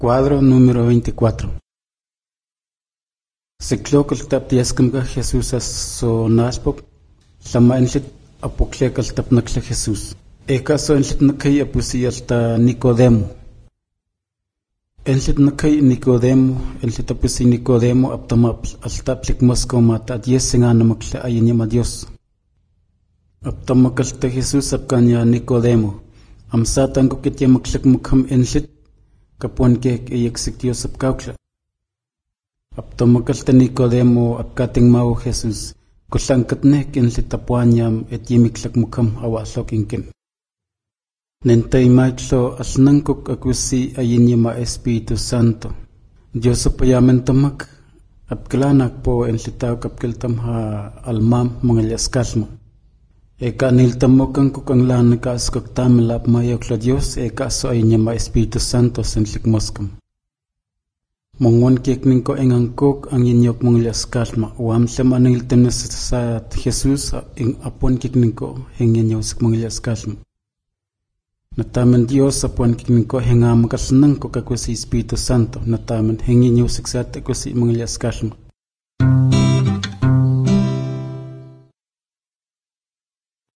Cuadro número 24. Siclocol taptiascamga Jesús so naspok, lama enlit apoclecal tapnacla Jesús. Caso enlit nakay apusi hasta Nicodemo. Enlit nakay Nicodemo, enlit apusi Nicodemo aptamap hasta plikmosco mata 10 namakla ayanyama Dios. Aptamakalta Jesús apkanya Nicodemo. Amsatan ko kitya maklakmukham enlit kapuan ke iyaksik Dios apkaukla. Aptomakalta Nicodemo apkating mau Jesus kusangkatnek enlit tapuanyam et yimiklakmukham awaslokinkin. Nentay maiklo asnangkok akusi ayinyama Espiritu Santo. Dios apayaman tamak apkalanak po enlitaw kapkiltam ha almam mangalyaskalmo. Eka niltamokang kukang lan nakaskok tamilap mayokla Dios so ay niya ma Espiritu Santo senlik moskam. Mongwan kekning ko engangkok ang inyok mong liaskalma. Uam siya maniltem na sa Jesus ing apon kekning ko hengyan yosik mong liaskalma. Nataman Dios apon kekning ko hengam kasanang ko kako si Espiritu Santo. Nataman hengyan yosik sa ako si mong liaskalma.